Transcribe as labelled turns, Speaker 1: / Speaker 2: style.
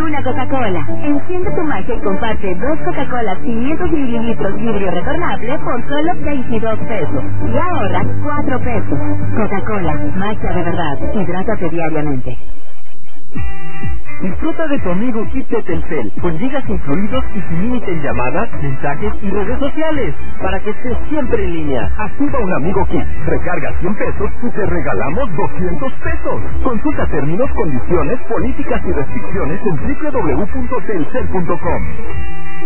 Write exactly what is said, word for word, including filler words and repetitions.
Speaker 1: una Coca-Cola. Enciende tu magia y comparte dos Coca-Cola quinientos mililitros vidrio retornable por solo veintidós pesos. Y ahorras cuatro pesos. Coca-Cola, magia de verdad. Hidrátate diariamente.
Speaker 2: Disfruta de tu amigo Kit de Telcel, con gigas incluidos y sin límite en llamadas, mensajes y redes sociales, para que estés siempre en línea. Activa un amigo Kit, recarga cien pesos y te regalamos doscientos pesos. Consulta términos, condiciones, políticas y restricciones en doble u doble u doble u punto telcel punto com.